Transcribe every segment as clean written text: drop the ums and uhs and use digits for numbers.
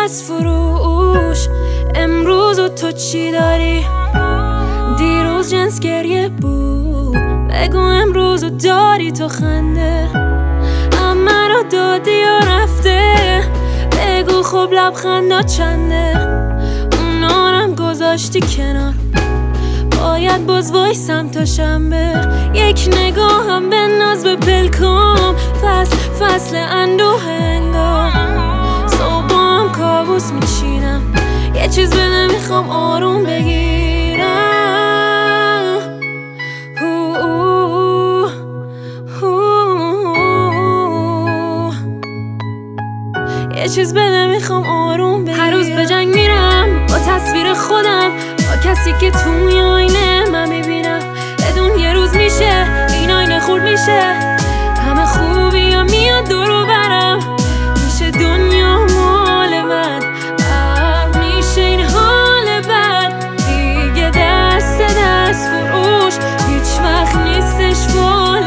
دست فروش. امروز و تو چی داری؟ دیروز جنس گریه بود، بگو امروز و داری تو خنده. اما رو دادی یا رفته، بگو خب لبخندا چنده. اونارم گذاشتی کنار، باید باز وایسم تا شنبه. یک نگاهم به ناز به پلکام، فصل اندوه انگار. صبح هم کابوس میچینم، یه چیز بده میخوام آروم بگیرم. یه چیز بده میخوام آروم بگیرم. هر روز به جنگ میرم با تصویر خودم، با کسی که توی آینه من میبینم. بدون یه روز میشه این آینه خورد میشه، همه خوبی ها میاد دور و برم. میشه دنیا مال من، میشه این حال بد دیگه. دست فروش هیچ وقت نیستش فال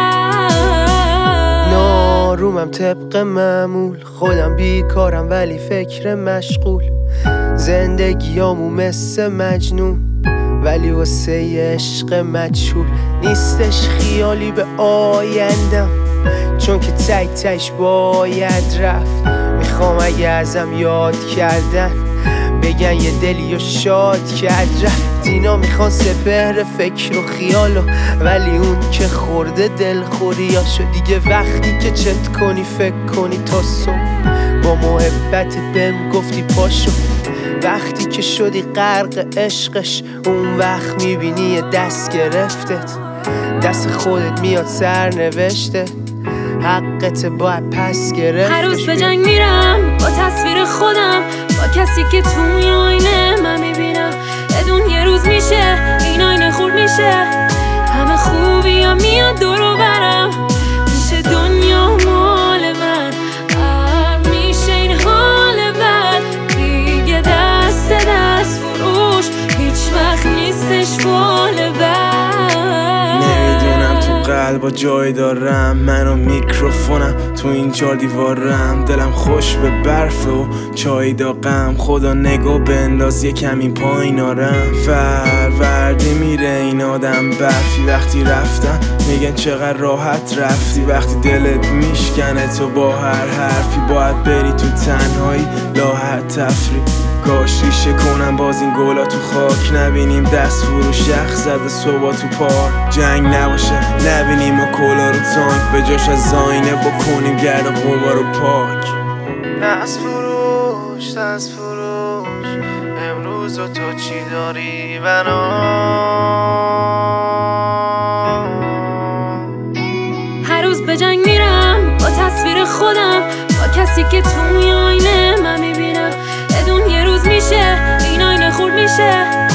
بد. نارومم طبق معمول، خودم بیکارم ولی فکر مشغول. زندگیامو مثل مجنون، ولی واسه عشق مجهول. نیستش خیالی به آیندم، چون که تش باید رفت. میخوام اگه ازم یاد کردن بگن یه دلی و شاد کرد رفت. اینا میخوان سپهر فکر و خیالو، ولی اون که خورده دلخوریاشو. دیگه وقتی که چت کنی فکر کنی تا صبح، با محبت بهم گفتی پاشو. وقتی که شدی غرق عشقش، اون وقت میبینی یه دست گرفتت. دست خودت میاد سرنوشته، حقت باید پس گرفت. هر روز به جنگ میرم با تصویر خودم، با کسی که توی آینه من میبینم. بدون یه روز میشه این آینه خورد میشه، همه خوبی ها میاد دور و برم. میشه دنیا مال من، میشه این حال بد دیگه. دست فروش هیچ وقت نیستش فال بد. نمیدونم تو قلبا جای دارم، من و میکروفونم تو این 4 دیوارم. دلم خوش به برف و چای داغم، خدا نگو بنداز یه کمی پایین آرم. فروردی میره این آدم برفی، وقتی رفتم میگن چقدر راحت رفتی. وقتی دلت میشکنه تو با هر حرفی، باید بری تو تنهایی لاحت تفری. کاش ریشه کنم باز این گلا تو خاک، نبینیم دست فروش یخ زده صبح تو پارک. جنگ نباشه نبینیم و کلا رو تانک، به جاش از آینه بکنیم گرد غبار و پاک. دست فروش امروز و تو چی داری برام؟ هر روز به جنگ میرم با تصویر خودم، با کسی که توی آینه من میبینم. بدون یه روز میشه این آینه خورد میشه،